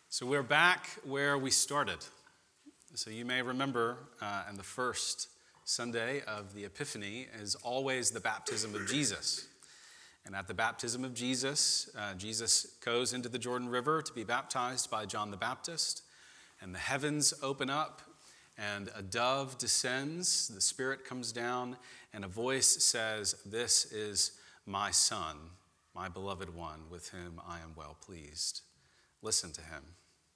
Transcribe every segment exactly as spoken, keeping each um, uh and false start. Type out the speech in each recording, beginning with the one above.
So we're back where we started. So you may remember uh, in the first Sunday of the Epiphany is always the baptism of Jesus. And at the baptism of Jesus, uh, Jesus goes into the Jordan River to be baptized by John the Baptist. And the heavens open up and a dove descends, the Spirit comes down, and a voice says, "This is my Son, my beloved one, with whom I am well pleased. Listen to him."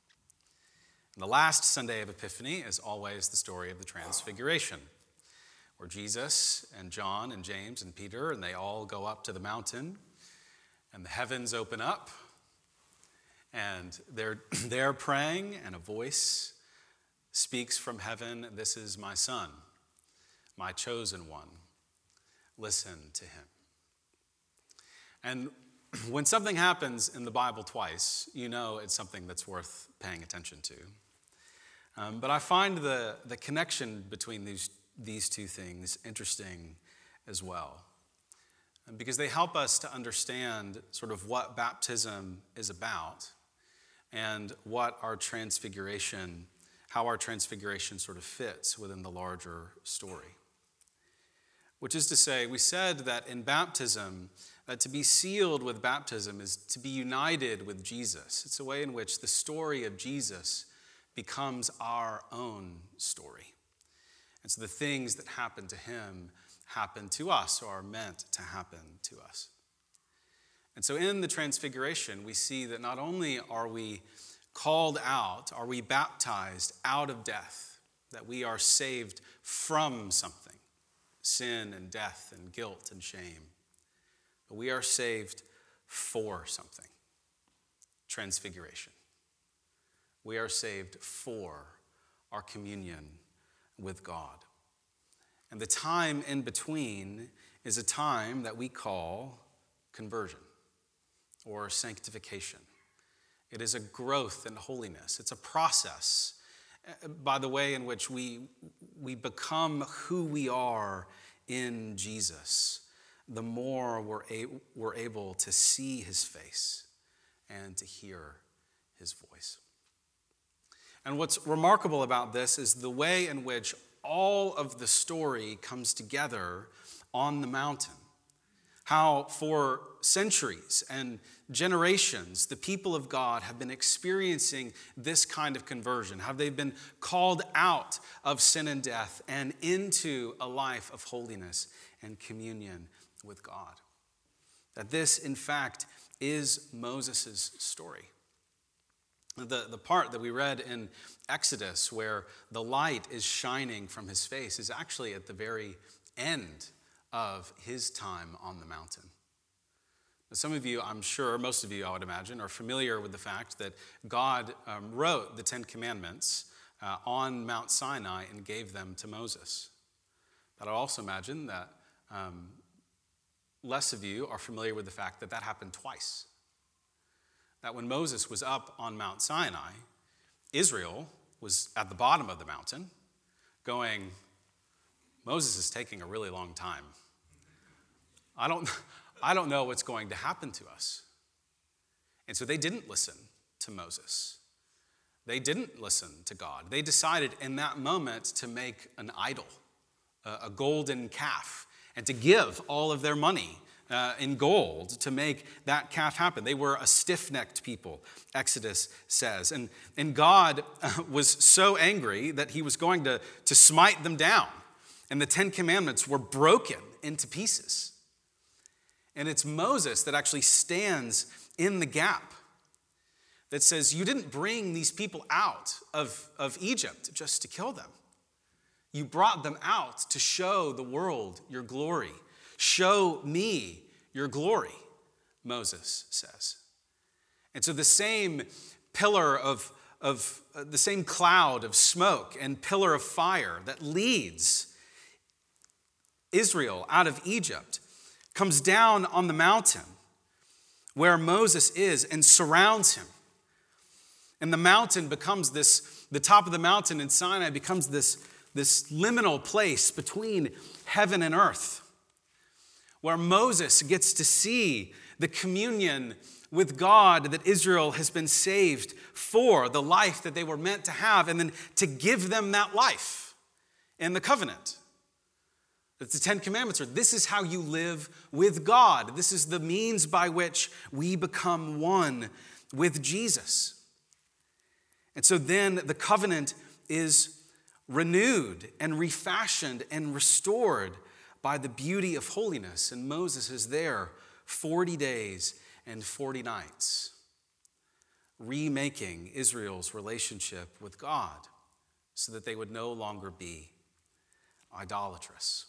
And the last Sunday of Epiphany is always the story of the Transfiguration, where Jesus and John and James and Peter, and they all go up to the mountain, and the heavens open up, and they're, they're praying, and a voice speaks from heaven, "This is my Son, my chosen one. Listen to him." And when something happens in the Bible twice, you know it's something that's worth paying attention to. Um, but I find the, the connection between these, these two things interesting as well, because they help us to understand sort of what baptism is about and what our transfiguration, how our transfiguration sort of fits within the larger story. Which is to say, we said that in baptism, that to be sealed with baptism is to be united with Jesus. It's a way in which the story of Jesus becomes our own story. And so the things that happen to him happen to us or are meant to happen to us. And so in the Transfiguration, we see that not only are we called out, are we baptized out of death, that we are saved from something, sin and death and guilt and shame, but we are saved for something, transfiguration. We are saved for our communion with God. And the time in between is a time that we call conversion or sanctification. It is a growth in holiness. It's a process by the way in which we, we become who we are in Jesus. The more we're, a, we're able to see his face and to hear his voice. And what's remarkable about this is the way in which all of the story comes together on the mountain. How for centuries and generations, the people of God have been experiencing this kind of conversion. How they've been called out of sin and death and into a life of holiness and communion with God. That this, in fact, is Moses' story. The, the part that we read in Exodus where the light is shining from his face is actually at the very end of his time on the mountain. Now, some of you, I'm sure, most of you, I would imagine, are familiar with the fact that God um, wrote the Ten Commandments uh, on Mount Sinai and gave them to Moses. But I also imagine that um, less of you are familiar with the fact that that happened twice. That when Moses was up on Mount Sinai, Israel was at the bottom of the mountain going, "Moses is taking a really long time. I don't, I don't know what's going to happen to us." And so they didn't listen to Moses. They didn't listen to God. They decided in that moment to make an idol, a golden calf, and to give all of their money Uh, in gold to make that calf happen. They were a stiff-necked people, Exodus says. And, and God uh, was so angry that he was going to, to smite them down. And the Ten Commandments were broken into pieces. And it's Moses that actually stands in the gap that says, "You didn't bring these people out of, of Egypt just to kill them. You brought them out to show the world your glory. Show me your glory," Moses says. And so the same pillar of, of uh, the same cloud of smoke and pillar of fire that leads Israel out of Egypt comes down on the mountain where Moses is and surrounds him. And the mountain becomes this, the top of the mountain in Sinai becomes this, this liminal place between heaven and earth, where Moses gets to see the communion with God that Israel has been saved for, the life that they were meant to have, and then to give them that life in the covenant. That the Ten Commandments are, this is how you live with God. This is the means by which we become one with Jesus. And so then the covenant is renewed and refashioned and restored by the beauty of holiness. And Moses is there forty days and forty nights, remaking Israel's relationship with God so that they would no longer be idolatrous.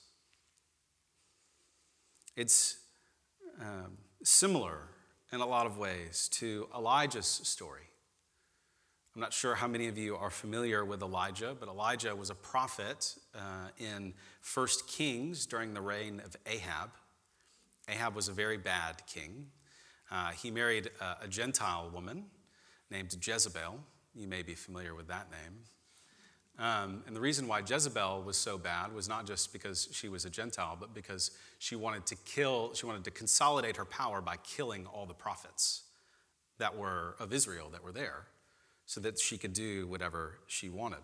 It's um, similar in a lot of ways to Elijah's story. I'm not sure how many of you are familiar with Elijah, but Elijah was a prophet uh, in First Kings during the reign of Ahab. Ahab was a very bad king. Uh, he married a, a Gentile woman named Jezebel. You may be familiar with that name. Um, and the reason why Jezebel was so bad was not just because she was a Gentile, but because she wanted to kill, she wanted to consolidate her power by killing all the prophets that were of Israel that were there, so that she could do whatever she wanted.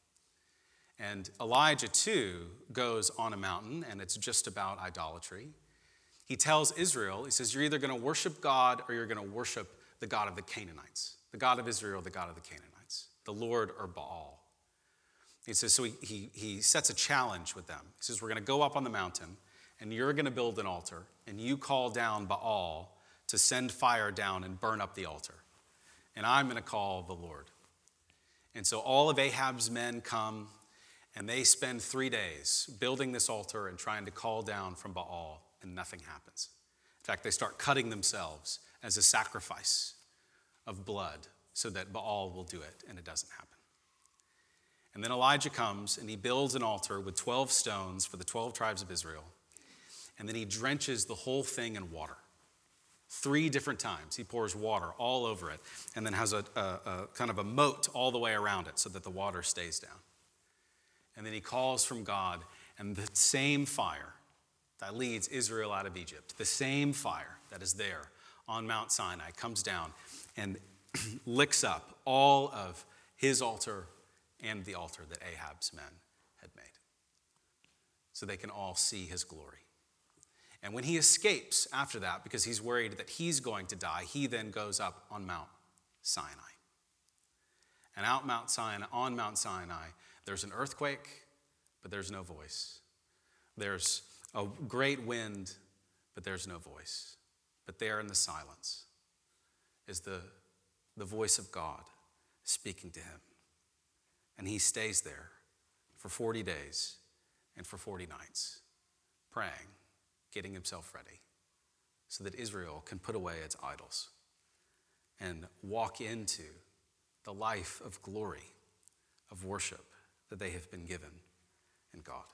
And Elijah, too, goes on a mountain, and it's just about idolatry. He tells Israel, he says, you're either going to worship God or you're going to worship the God of the Canaanites, the God of Israel, the God of the Canaanites, the Lord or Baal. He says, so he, he, he sets a challenge with them. He says, we're going to go up on the mountain, and you're going to build an altar, and you call down Baal to send fire down and burn up the altar. And I'm going to call the Lord. And so all of Ahab's men come, and they spend three days building this altar and trying to call down from Baal, and nothing happens. In fact, they start cutting themselves as a sacrifice of blood so that Baal will do it, and it doesn't happen. And then Elijah comes, and he builds an altar with twelve stones for the twelve tribes of Israel, and then he drenches the whole thing in water. Three different times he pours water all over it and then has a, a, a kind of a moat all the way around it so that the water stays down. And then he calls from God, and the same fire that leads Israel out of Egypt, the same fire that is there on Mount Sinai, comes down and licks up all of his altar and the altar that Ahab's men had made, so they can all see his glory. And when he escapes after that, because he's worried that he's going to die, he then goes up on Mount Sinai. And out Mount Sinai, on Mount Sinai, there's an earthquake, but there's no voice. There's a great wind, but there's no voice. But there in the silence is the, the voice of God speaking to him. And he stays there for forty days and for forty nights, praying, getting himself ready so that Israel can put away its idols and walk into the life of glory, of worship that they have been given in God.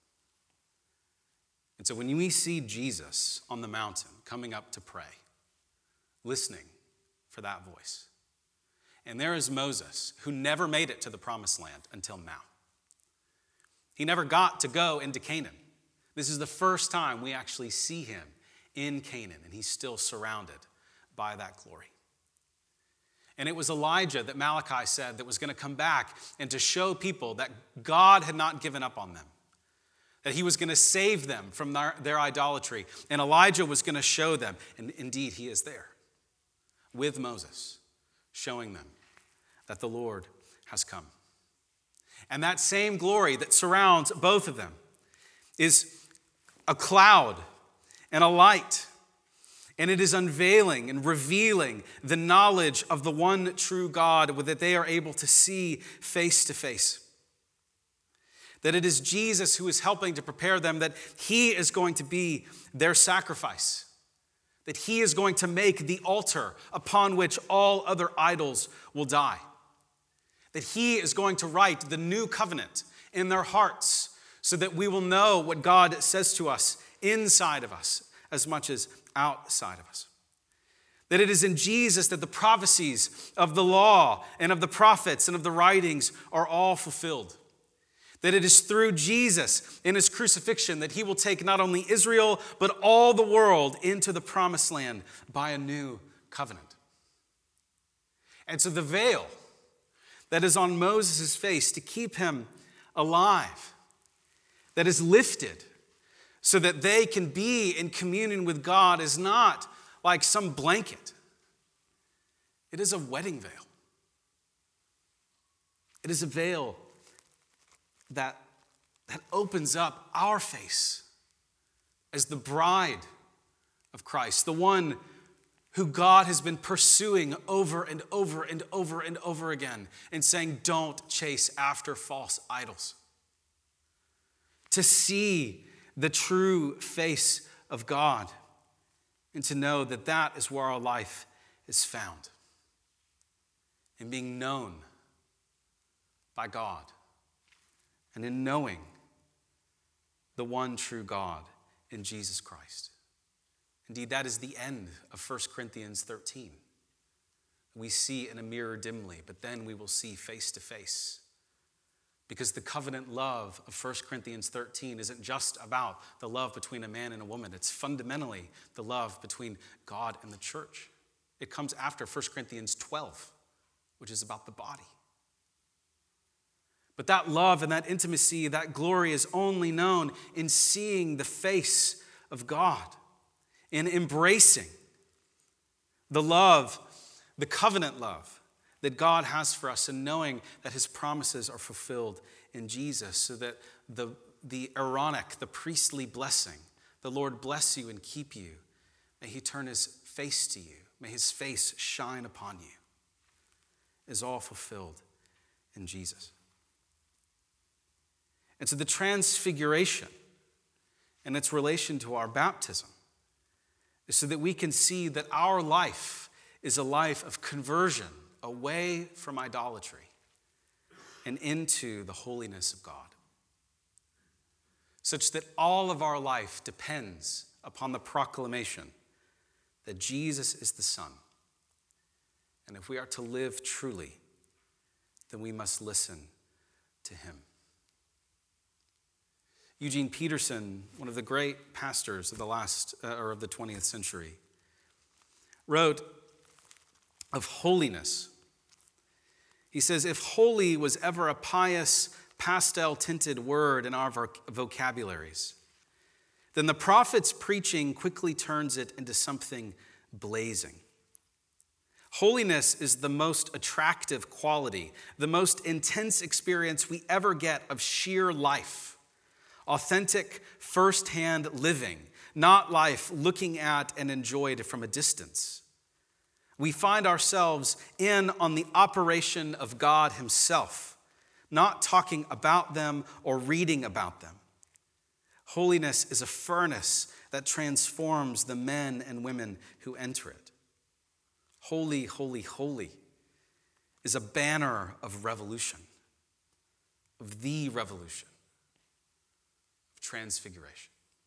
And so when we see Jesus on the mountain coming up to pray, listening for that voice, and there is Moses, who never made it to the promised land until now. He never got to go into Canaan. This is the first time we actually see him in Canaan, and he's still surrounded by that glory. And it was Elijah that Malachi said that was going to come back and to show people that God had not given up on them, that he was going to save them from their, their idolatry. And Elijah was going to show them, and indeed he is there with Moses, showing them that the Lord has come. And that same glory that surrounds both of them is a cloud and a light, and it is unveiling and revealing the knowledge of the one true God that they are able to see face to face. That it is Jesus who is helping to prepare them, that he is going to be their sacrifice, that he is going to make the altar upon which all other idols will die, that he is going to write the new covenant in their hearts so that we will know what God says to us inside of us as much as outside of us. That it is in Jesus that the prophecies of the law and of the prophets and of the writings are all fulfilled. That it is through Jesus in his crucifixion that he will take not only Israel, but all the world into the promised land by a new covenant. And so the veil that is on Moses' face to keep him alive, that is lifted so that they can be in communion with God, is not like some blanket. It is a wedding veil. It is a veil that, that opens up our face as the bride of Christ, the one who God has been pursuing over and over and over and over again and saying, don't chase after false idols. To see the true face of God and to know that that is where our life is found, in being known by God and in knowing the one true God in Jesus Christ. Indeed, that is the end of First Corinthians thirteen. We see in a mirror dimly, but then we will see face to face. Because the covenant love of First Corinthians thirteen isn't just about the love between a man and a woman. It's fundamentally the love between God and the church. It comes after First Corinthians twelve, which is about the body. But that love and that intimacy, that glory is only known in seeing the face of God, in embracing the love, the covenant love that God has for us, and knowing that his promises are fulfilled in Jesus, so that the, the Aaronic, the priestly blessing, the Lord bless you and keep you. May he turn his face to you. May his face shine upon you, is all fulfilled in Jesus. And so the transfiguration and its relation to our baptism is so that we can see that our life is a life of conversion away from idolatry and into the holiness of God, such that all of our life depends upon the proclamation that Jesus is the Son. And if we are to live truly, then we must listen to him. Eugene Peterson, one of the great pastors of the last uh, or of the twentieth century, wrote of holiness. He says, if holy was ever a pious, pastel-tinted word in our vocabularies, then the prophet's preaching quickly turns it into something blazing. Holiness is the most attractive quality, the most intense experience we ever get of sheer life. Authentic, first-hand living, not life looking at and enjoyed from a distance. We find ourselves in on the operation of God himself, not talking about them or reading about them. Holiness is a furnace that transforms the men and women who enter it. Holy, holy, holy is a banner of revolution, of the revolution. Transfiguration.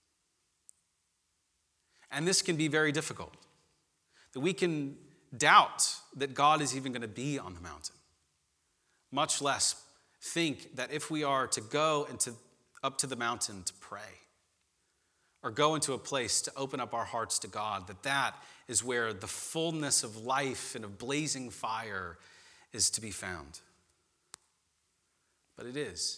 And this can be very difficult, that we can doubt that God is even going to be on the mountain, much less think that if we are to go into, up to the mountain to pray or go into a place to open up our hearts to God, that that is where the fullness of life and of blazing fire is to be found. But it is.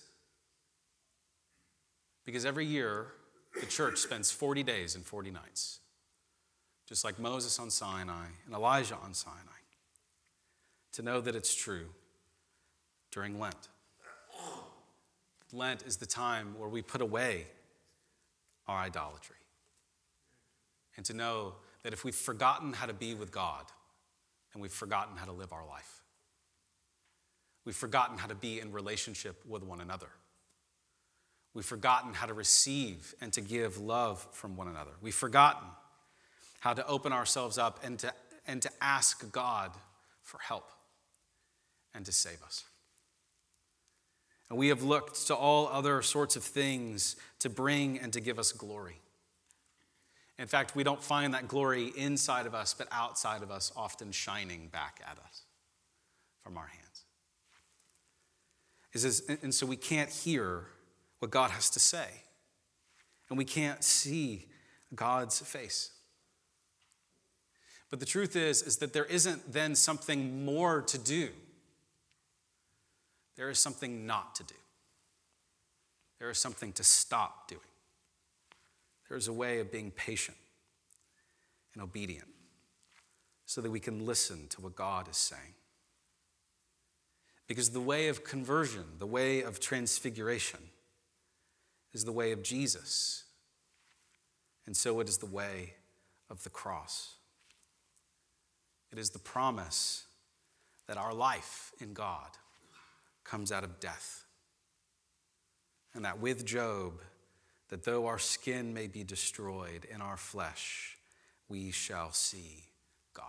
Because every year, the church spends forty days and forty nights, just like Moses on Sinai and Elijah on Sinai, to know that it's true during Lent. Lent is the time where we put away our idolatry, and to know that if we've forgotten how to be with God, then we've forgotten how to live our life. We've forgotten how to be in relationship with one another. We've forgotten how to receive and to give love from one another. We've forgotten how to open ourselves up and to, and to ask God for help and to save us. And we have looked to all other sorts of things to bring and to give us glory. In fact, we don't find that glory inside of us, but outside of us, often shining back at us from our hands. Is as, and so we can't hear what God has to say. And we can't see God's face. But the truth is, is that there isn't then something more to do. There is something not to do. There is something to stop doing. There is a way of being patient and obedient so that we can listen to what God is saying. Because the way of conversion, the way of transfiguration, is the way of Jesus. And so it is the way of the cross. It is the promise that our life in God comes out of death. And that with Job, that though our skin may be destroyed in our flesh, we shall see God.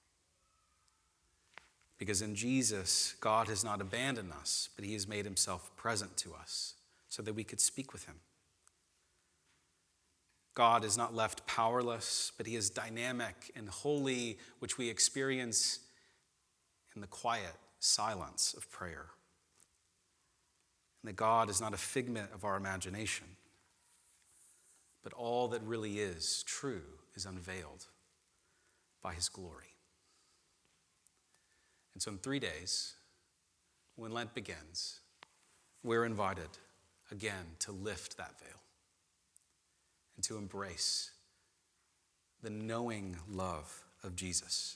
Because in Jesus, God has not abandoned us, but he has made himself present to us so that we could speak with him. God is not left powerless, but he is dynamic and holy, which we experience in the quiet silence of prayer. And that God is not a figment of our imagination, but all that really is true is unveiled by his glory. And so in three days, when Lent begins, we're invited again to lift that veil and to embrace the knowing love of Jesus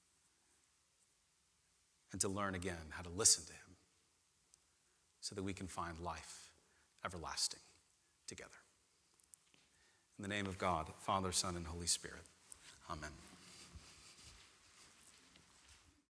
and to learn again how to listen to him so that we can find life everlasting together. In the name of God, Father, Son, and Holy Spirit, amen.